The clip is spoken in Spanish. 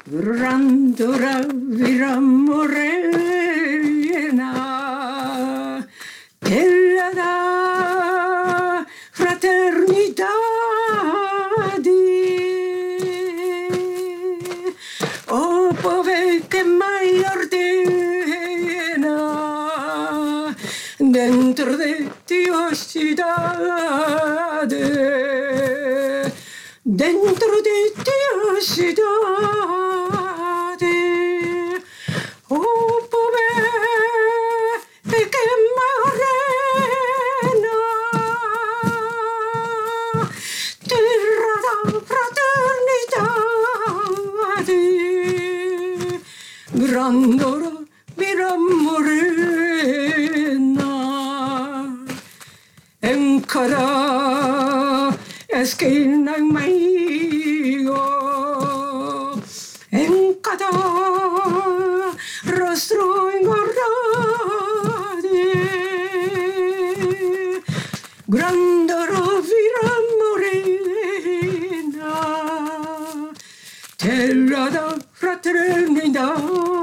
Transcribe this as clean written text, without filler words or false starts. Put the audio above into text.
Grandora vira morena, tella da fraternità oh pove che mai ordena dentro de ti ossidade dentro di ti ossidade oh pove che mai ordena terra da fraternità grandora mira morena en cada esquina en México en cada rostro engordado grandora mira morena terra da fraternità